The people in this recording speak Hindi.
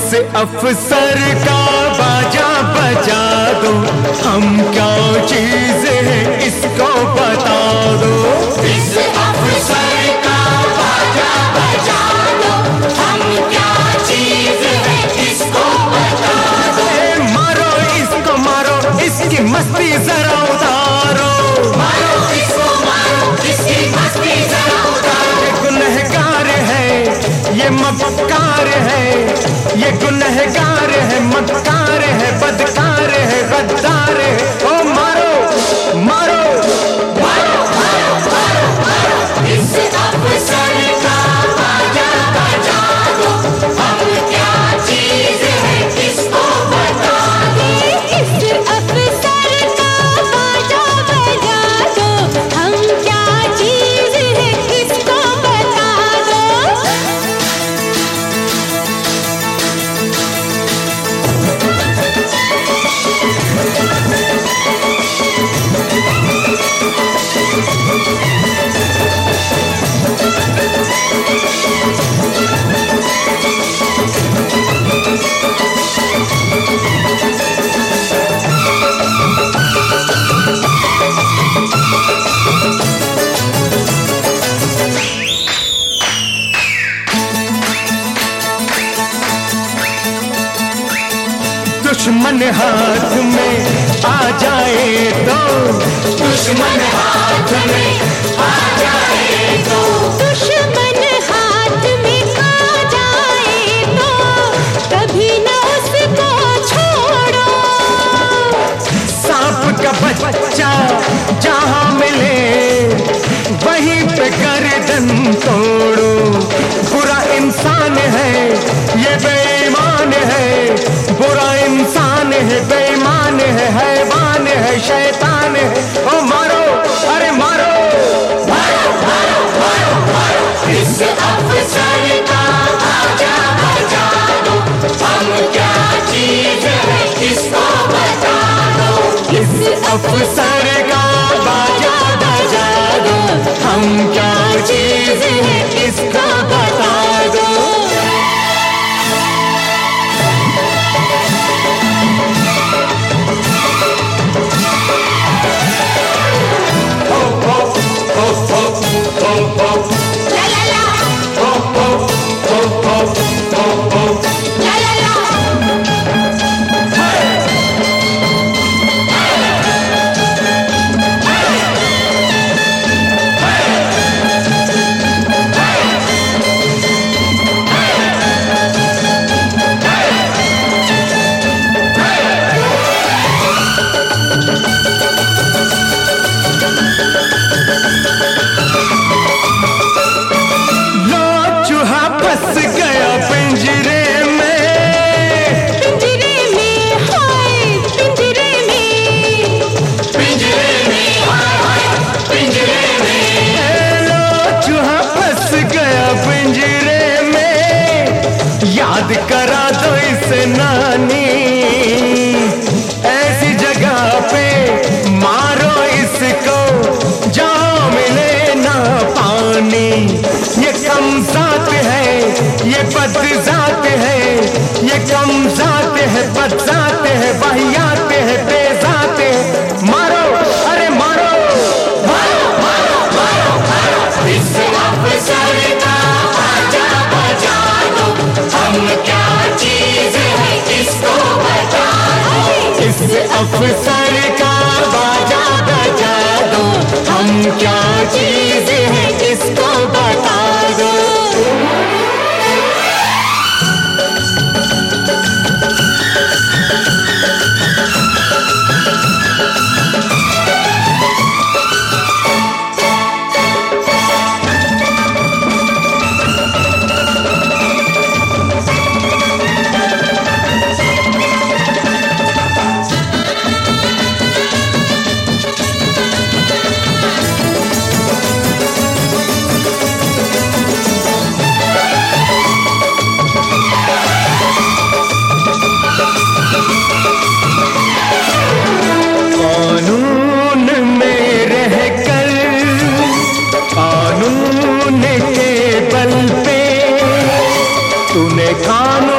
इस अफसर का बाजा बजा दो, हम क्या चीज है इसको बता दो। इस अफसर का बाजा बजा दो, हम क्या चीज है इसको बता दो। मारो इसको मारो, इसकी मस्ती जरा उतारो। मारो इसको मारो, इसकी मस्ती जरा उतारो। ये गुनहगार है, ये मक्कार है, ये गुनहगार है, मक्कार है, बदकार है, गद्दार है। ओ मारो मारो मारो मारो मारो मारो, इस अफसर का बाजा बजा दो, हम क्या चीज है इसको बता दो। इस अफसर का बाजा बजा दो, हम क्या चीज है इसको बता दो। दुश्मन हाथ में आ जाए तो, दुश्मन हाथ में आ जाए तो, दुश्मन हाथ में आ जाए तो, कभी न उसको छोड़ो। सांप का बच्चा जहां मिले वहीं पे गर्दन तोड़ो। बुरा इंसान है ये बेईमान है, बुरा इंसान है, बेईमान है, हैवान है, शैतान है। ओ मारो, अरे मारो मारो मारो मारो मारो, इस अफसर का बाजा बजा दो, हम क्या चीज है इसको बता दो। इस अफसर का बाजा बजा दो, हम क्या चीज है इसको बता दो। ला ला ला, ला ला ला। लो चूहा फंस गया पिंजरे में, पिंजरे में हाय, पिंजरे में, पिंजरे में हाय हाय, पिंजरे में। लो चूहा फंस गया पिंजरे में। याद करा दो इसे नानी, ऐसी जगह पे मारो इसको जहाँ मिले ना पानी। ये कम जात है, ये बद जात है, ये कम जात है, बद जात है, वाहियात है, बेजात है। मारो, अरे मारो मारो मारो मारो मारो, इस अफसर का बाजा बजा दो, हम क्या चीज है इसको बता दो। इस अफसर का बाजा बजा दो, हम क्या चीज है इसको बता दो। कानून